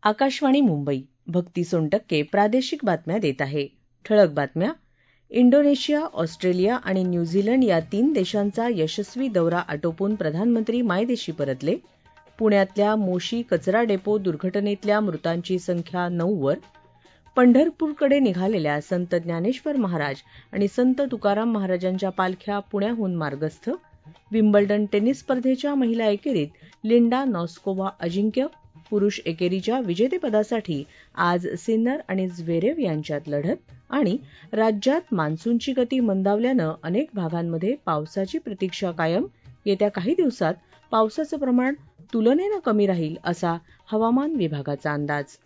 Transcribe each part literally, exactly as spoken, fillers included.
आकाशवाणी मुंबई भक्ती सोनटक्के प्रादेशिक बातम्या देत आहे. ठळक बातम्या. इंडोनेशिया, ऑस्ट्रेलिया आणि न्यूझीलंड या तीन देशांचा यशस्वी दौरा आटोपून प्रधानमंत्री मायदेशी परतले. पुण्यातल्या मोशी कचरा डेपो दुर्घटनेतल्या मृतांची संख्या नऊवर. पंढरपूरकडे निघालेल्या संत ज्ञानेश्वर महाराज आणि संत तुकाराम महाराजांच्या पालख्या पुण्याहून मार्गस्थ. विम्बल्डन टेनिस स्पर्धेच्या महिला एकेरीत लिंडा नॉस्कोव्हा अजिंक्य. पुरुष एकेरीच्या विजेतेपदासाठी आज सिन्नर आणि झ्वेरेव यांच्यात लढत. आणि राज्यात मान्सूनची गती मंदावल्यानं अनेक भागांमध्ये पावसाची प्रतीक्षा कायम. येत्या काही दिवसात पावसाचं प्रमाण तुलनेनं कमी राहील असा हवामान विभागाचा अंदाज.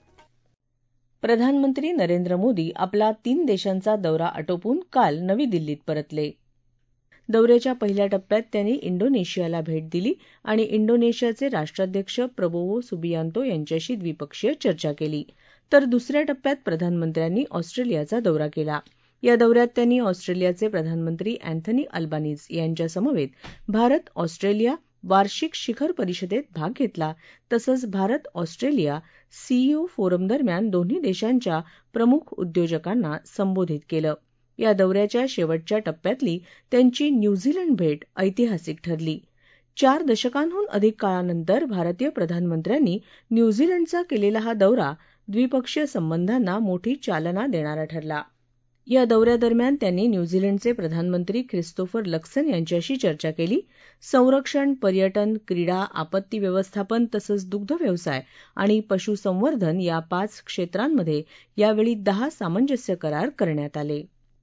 प्रधानमंत्री नरेंद्र मोदी आपला तीन देशांचा दौरा आटोपून काल नवी दिल्लीत परतले. दौऱ्याच्या पहिल्या टप्प्यात त्यांनी इंडोनेशियाला भेट दिली आणि इंडोनेशियाचे राष्ट्राध्यक्ष प्रबोवो सुबियांतो यांच्याशी द्विपक्षीय चर्चा केली. तर दुसऱ्या टप्प्यात प्रधानमंत्र्यांनी ऑस्ट्रेलियाचा दौरा केला. या दौऱ्यात त्यांनी ऑस्ट्रेलियाचे प्रधानमंत्री अँथनी अल्बानीज यांच्यासमवेत भारत ऑस्ट्रेलिया वार्षिक शिखर परिषदेत भाग घेतला. तसंच भारत ऑस्ट्रेलिया सीईओ फोरम दरम्यान दोन्ही देशांच्या प्रमुख उद्योजकांना संबोधित केलं. या दौऱ्याच्या शेवटच्या टप्प्यातली त्यांची न्यूझीलंड भेट ऐतिहासिक ठरली. चार दशकांहून अधिक काळानंतर भारतीय प्रधानमंत्र्यांनी न्यूझीलंडचा केलेला हा दौरा द्विपक्षीय संबंधांना मोठी चालना देणारा ठरला. या दौऱ्यादरम्यान त्यांनी न्यूझीलंडचे प्रधानमंत्री ख्रिस्तोफर लक्सन यांच्याशी चर्चा केली. संरक्षण, पर्यटन, क्रीडा, आपत्ती व्यवस्थापन तसंच दुग्धव्यवसाय आणि पशुसंवर्धन या पाच क्षेत्रांमध्ये यावेळी दहा सामंजस्य करार करण्यात आले.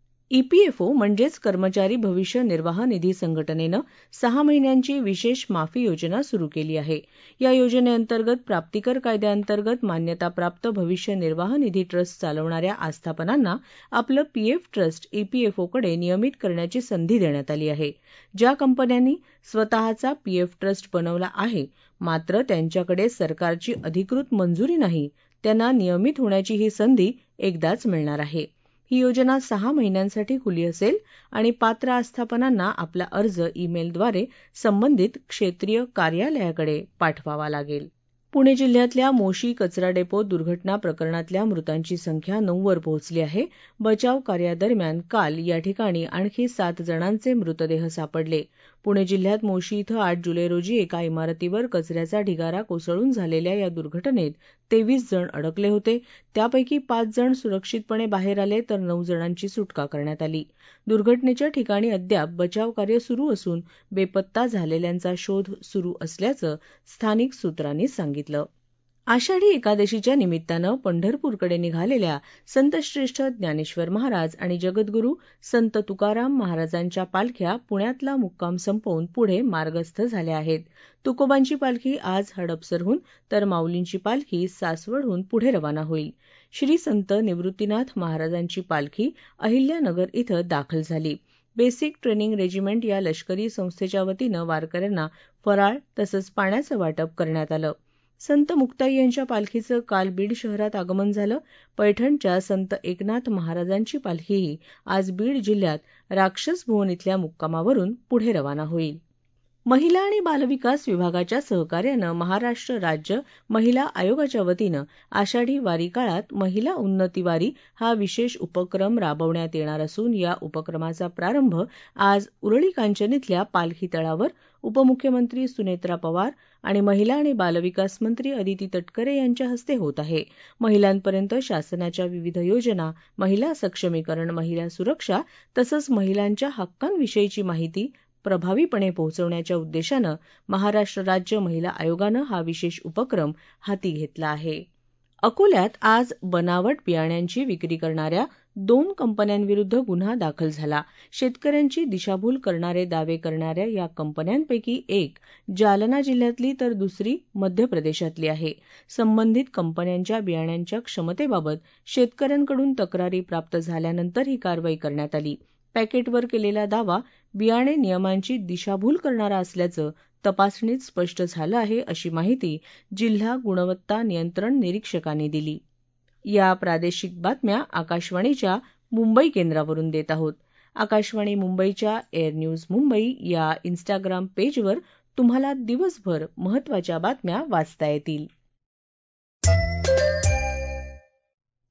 ईपीएफओ म्हणजेच कर्मचारी भविष्य निर्वाह निधी संघटनेनं सहा महिन्यांची विशेष माफी योजना सुरू केली आहे. या योजनेअंतर्गत प्राप्तिकर कायद्याअंतर्गत मान्यताप्राप्त भविष्य निर्वाह निधी ट्रस्ट चालवणाऱ्या आस्थापनांना आपलं पीएफ ट्रस्ट ईपीएफओकडे नियमित करण्याची संधी देण्यात आली आहे. ज्या कंपन्यांनी स्वतःचा पीएफ ट्रस्ट बनवला आहे मात्र त्यांच्याकडे सरकारची अधिकृत मंजुरी नाही त्यांना नियमित होण्याची ही संधी एकदाच मिळणार आहे. ही योजना सहा महिन्यांसाठी खुली असेल आणि पात्र आस्थापनांना आपला अर्ज ईमेलद्वारे संबंधित क्षेत्रीय कार्यालयाकडे पाठवावा लागेल. पुणे जिल्ह्यातल्या मोशी कचरा डेपो दुर्घटना प्रकरणातल्या मृतांची संख्या नऊवर पोहोचली आहे. बचाव कार्यादरम्यान काल या ठिकाणी आणखी सात जणांचे मृतदेह सापडले. पुणे जिल्ह्यात मोशी इथं आठ जुलै रोजी एका इमारतीवर कचऱ्याचा ढिगारा कोसळून झालेल्या या दुर्घटनेत तेवीस जण अडकले होते. त्यापैकी पाच जण सुरक्षितपणे बाहेर आले तर नऊ जणांची सुटका करण्यात आली. दुर्घटनेच्या ठिकाणी अद्याप बचावकार्य सुरू असून बेपत्ता झालेल्यांचा शोध सुरू असल्याचं स्थानिक सूत्रांनी सांगितलं. आषाढी एकादशीच्या निमित्तानं पंढरपूरकडे निघालेल्या संतश्रेष्ठ ज्ञानेश्वर महाराज आणि जगद्गुरू संत तुकाराम महाराजांच्या पालख्या पुण्यातला मुक्काम संपवून पुढे मार्गस्थ झाल्या आहेत. तुकोबांची पालखी आज हडपसरहून तर माऊलींची पालखी सासवडहून पुढे रवाना होईल. श्री संत निवृत्तीनाथ महाराजांची पालखी अहिल्यानगर इथं दाखल झाली. बेसिक ट्रेनिंग रेजिमेंट या लष्करी संस्थेच्या वतीनं वारकऱ्यांना फराळ तसंच पाण्याचं वाटप करण्यात आलं. संत मुक्ताई यांच्या पालखीचं काल बीड शहरात आगमन झालं. पैठणच्या संत एकनाथ महाराजांची पालखीही आज बीड जिल्ह्यात राक्षस भुवन इथल्या मुक्कामावरून पुढे रवाना होईल. महिला आणि बालविकास विभागाच्या सहकार्यानं महाराष्ट्र राज्य महिला आयोगाच्या वतीनं आषाढी वारी काळात महिला उन्नती वारी हा विशेष उपक्रम राबवण्यात येणार असून या उपक्रमाचा प्रारंभ आज उरळी कांचन इथल्या पालखी तळावर उपमुख्यमंत्री सुनेत्रा पवार आणि महिला आणि बालविकास मंत्री अदिती तटकरे यांच्या हस्ते होत आहे. महिलांपर्यंत शासनाच्या विविध योजना, महिला सक्षमीकरण, महिला सुरक्षा तसंच महिलांच्या हक्कांविषयीची माहिती प्रभावीपणे पोहोचवण्याच्या उद्देशानं महाराष्ट्र राज्य महिला आयोगानं हा विशेष उपक्रम हाती घेतला आहे. अकोल्यात आज बनावट बियाण्यांची विक्री करणाऱ्या दोन कंपन्यांविरुद्ध गुन्हा दाखल झाला. शेतकऱ्यांची दिशाभूल करणारे दावे करणाऱ्या या कंपन्यांपैकी एक जालना जिल्ह्यातली तर दुसरी मध्य प्रदेशातली आहे. संबंधित कंपन्यांच्या बियाण्यांच्या क्षमतेबाबत शेतकऱ्यांकडून तक्रारी प्राप्त झाल्यानंतर ही कारवाई करण्यात आली. पॅकेटवर केलेला दावा बियाणे नियमांची दिशाभूल करणारा असल्याचं तपासणीत स्पष्ट झालं आहे अशी माहिती जिल्हा गुणवत्ता नियंत्रण निरीक्षकांनी दिली. या प्रादेशिक बातम्या आकाशवाणीच्या मुंबई केंद्रावरून देत आहोत. आकाशवाणी मुंबईच्या एअर न्यूज मुंबई या इन्स्टाग्राम पेजवर तुम्हाला दिवसभर महत्त्वाच्या बातम्या वाचता येतील.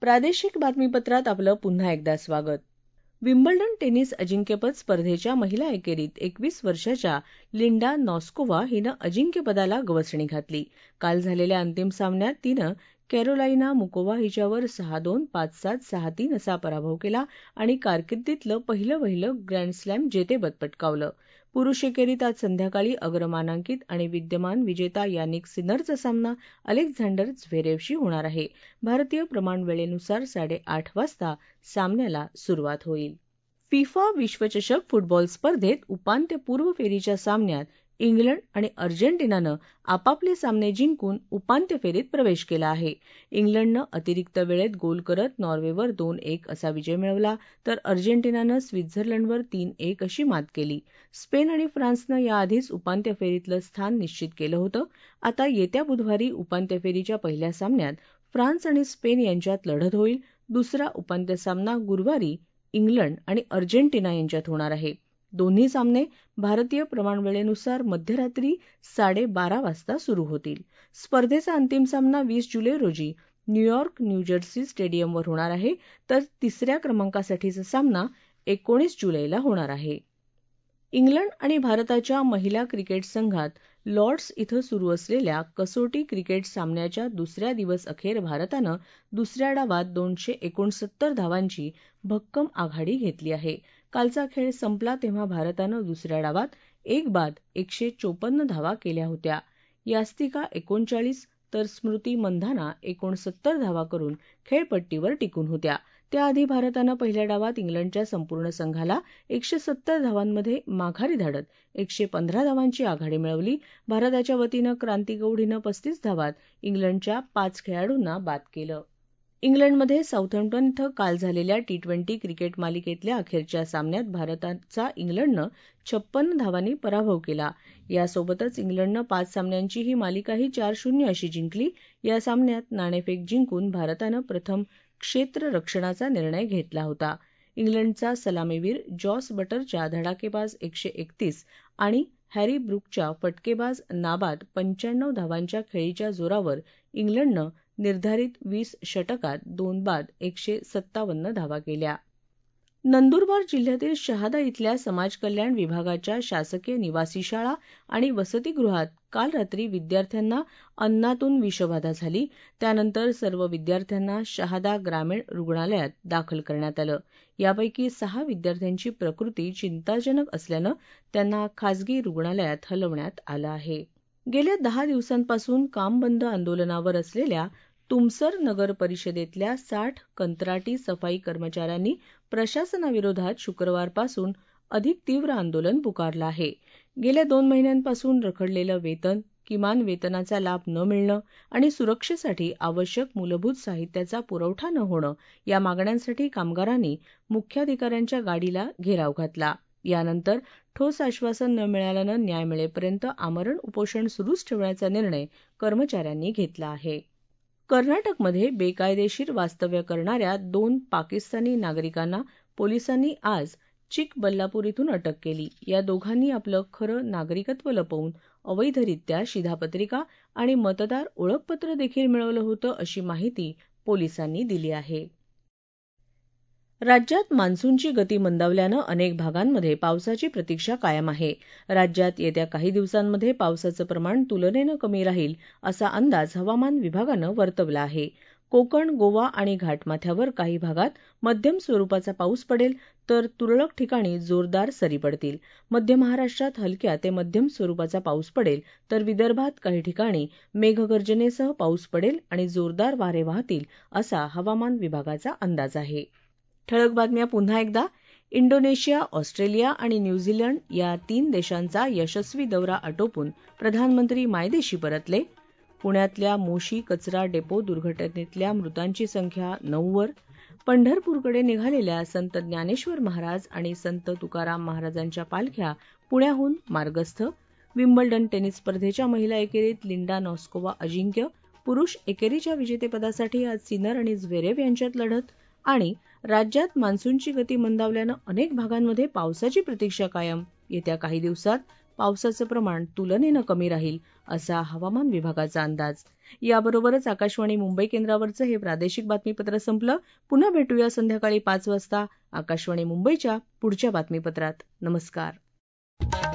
प्रादेशिक बातमीपत्रात आपलं पुन्हा एकदा स्वागत. विम्बल्डन टेनिस अजिंक्यपद स्पर्धेच्या महिला एकेरीत एकवीस वर्षाच्या लिंडा नॉस्कोवा हिनं अजिंक्यपदाला गवसणी घातली. काल झालेल्या अंतिम सामन्यात तिनं कॅरोलाइना मुकोवा हिच्यावर सहा दोन, पाच सात, सहा तीन असा पराभव केला आणि कारकिर्दीतलं पहिलं वहिलं ग्रँडस्लॅम जेतेपद पटकावलं. पुरुष एकेरीत आज संध्याकाळी अग्रमानांकित आणि विद्यमान विजेता यानिक सिनरचा सामना अलेक्झांडर झ्वेरेवशी होणार आहे. भारतीय प्रमाणवेळेनुसार साडेआठ वाजता सामन्याला सुरुवात होईल. फिफा विश्वचषक फुटबॉल स्पर्धेत उपांत्यपूर्व फेरीच्या सामन्यात इंग्लंड आणि अर्जेंटिनानं आपापले सामने जिंकून उपांत्य फेरीत प्रवेश केला आहे. इंग्लंडनं अतिरिक्त वेळेत गोल करत नॉर्वेवर दोन एक असा विजय मिळवला, तर अर्जेंटिनानं स्वित्झर्लंडवर तीन एक अशी मात केली. स्पेन आणि फ्रान्सनं याआधीच उपांत्य फेरीतलं स्थान निश्चित केलं होतं. आता येत्या बुधवारी उपांत्य फेरीच्या पहिल्या सामन्यात फ्रान्स आणि स्पेन यांच्यात लढत होईल. दुसरा उपांत्य सामना गुरुवारी इंग्लंड आणि अर्जेंटिना यांच्यात होणार आहे. दोन्ही सामने भारतीय प्रमाणवेळेनुसार मध्यरात्री साडेबारा वाजता सुरू होतील. स्पर्धेचा अंतिम सामना वीस जुलै रोजी न्यूयॉर्क न्यूजर्सी स्टेडियमवर होणार आहे, तर तिसऱ्या क्रमांकासाठीचा सामना एकोणीस जुलैला होणार आहे. इंग्लंड आणि भारताच्या महिला क्रिकेट संघात लॉर्ड्स इथं सुरू असलेल्या कसोटी क्रिकेट सामन्याच्या दुसऱ्या दिवस अखेर भारतानं दुसऱ्या डावात दोनशे एकोणसत्तर धावांची भक्कम आघाडी घेतली आहे. कालचा खेळ संपला तेव्हा भारतानं दुसऱ्या डावात एक बाद एकशे चोपन्न धावा केल्या होत्या. यास्तिका एकोणचाळीस तर स्मृती मंधाना एकोणसत्तर धावा करून खेळपट्टीवर टिकून होत्या. त्याआधी भारतानं पहिल्या डावात इंग्लंडच्या संपूर्ण संघाला एकशे सत्तर धावांमध्ये माघारी धाडत एकशे पंधरा धावांची आघाडी मिळवली. भारताच्या वतीनं क्रांती गौड हिनं पस्तीस धावात इंग्लंडच्या पाच खेळाडूंना बाद केलं. इंग्लंडमध्ये साऊथम्प्टन इथं काल झालेल्या टी ट्वेंटी क्रिकेट मालिकेतल्या अखेरच्या सामन्यात भारताचा इंग्लंडनं छप्पन्न धावांनी पराभव केला. यासोबतच इंग्लंडनं पाच सामन्यांची ही मालिकाही चार शून्य अशी जिंकली. या सामन्यात नाणेफेक जिंकून भारतानं प्रथम क्षेत्ररक्षणाचा निर्णय घेतला होता. इंग्लंडचा सलामीवीर जॉस बटरच्या धडाकेबाज एकशे एकतीस आणि हॅरी ब्रूकच्या फटकेबाज नाबाद पंच्याण्णव धावांच्या खेळीच्या जोरावर इंग्लंडनं निर्धारित वीस षटकात दोन बाद एकशे सत्तावन्न धावा केल्या. नंदुरबार जिल्ह्यातील शहादा इथल्या समाज कल्याण विभागाच्या शासकीय निवासी शाळा आणि वसतिगृहात काल रात्री विद्यार्थ्यांना अन्नातून विषबाधा झाली. त्यानंतर सर्व विद्यार्थ्यांना शहादा ग्रामीण रुग्णालयात दाखल करण्यात आलं. यापैकी सहा विद्यार्थ्यांची प्रकृती चिंताजनक असल्यानं त्यांना खासगी रुग्णालयात हलवण्यात आलं आहे. गेल्या दहा दिवसांपासून कामबंद आंदोलनावर असलेल्या तुमसर नगर परिषदेतल्या साठ कंत्राटी सफाई कर्मचाऱ्यांनी प्रशासनाविरोधात शुक्रवारपासून अधिक तीव्र आंदोलन पुकारलं आहे. गेल्या दोन महिन्यांपासून रखडलेलं वेतन, किमान वेतनाचा लाभ न मिळणं आणि सुरक्षेसाठी आवश्यक मूलभूत साहित्याचा पुरवठा न होणं या मागण्यांसाठी कामगारांनी मुख्याधिकाऱ्यांच्या गाडीला घेराव घातला. यानंतर ठोस आश्वासन न मिळाल्यानं न्याय मिळेपर्यंत आमरण उपोषण सुरूच ठेवण्याचा निर्णय कर्मचाऱ्यांनी घेतला आहे. कर्नाटकमध्ये बेकायदेशीर वास्तव्य करणाऱ्या दोन पाकिस्तानी नागरिकांना पोलिसांनी आज चिकबल्लापूर इथून अटक केली. या दोघांनी आपलं खरं नागरिकत्व लपवून अवैधरित्या शिधापत्रिका आणि मतदार ओळखपत्र देखील मिळवलं होतं, अशी माहिती पोलिसांनी दिली आहे. राज्यात मान्सूनची गती मंदावल्यानं अनेक भागांमध्ये पावसाची प्रतीक्षा कायम आहे. राज्यात येत्या काही दिवसांमध्ये पावसाचं प्रमाण तुलनेनं कमी राहील असा अंदाज हवामान विभागानं वर्तवला आहे. कोकण, गोवा आणि घाटमाथ्यावर काही भागात मध्यम स्वरूपाचा पाऊस पडेल, तर तुरळक ठिकाणी जोरदार सरी पडतील. मध्य महाराष्ट्रात हलक्या ते मध्यम स्वरूपाचा पाऊस पडेल, तर विदर्भात काही ठिकाणी मेघगर्जनेसह पाऊस पडेल आणि जोरदार वारे वाहतील, असा हवामान विभागाचा अंदाज आहे. ठळक बातम्या पुन्हा एकदा. इंडोनेशिया, ऑस्ट्रेलिया आणि न्यूझीलंड या तीन देशांचा यशस्वी दौरा आटोपून प्रधानमंत्री मायदेशी परतले. पुण्यातल्या मोशी कचरा डेपो दुर्घटनेतल्या मृतांची संख्या नऊवर. पंढरपूरकडे निघालेल्या संत ज्ञानेश्वर महाराज आणि संत तुकाराम महाराजांच्या पालख्या पुण्याहून मार्गस्थ. विम्बल्डन टेनिस स्पर्धेच्या महिला एकेरीत लिंडा नॉस्कोवा अजिंक्य. पुरुष एकेरीच्या विजेतेपदासाठी आज सिनर आणि झ्वेरेव यांच्यात लढत. आणि राज्यात मान्सूनची गती मंदावल्यानं अनेक भागांमध्ये पावसाची प्रतीक्षा कायम. येत्या काही दिवसात पावसाचं प्रमाण तुलनेनं कमी राहील असा हवामान विभागाचा अंदाज. याबरोबरच आकाशवाणी मुंबई केंद्रावरचं हे प्रादेशिक बातमीपत्र संपलं. पुन्हा भेटूया संध्याकाळी पाच वाजता आकाशवाणी मुंबईच्या पुढच्या बातमीपत्रात. नमस्कार.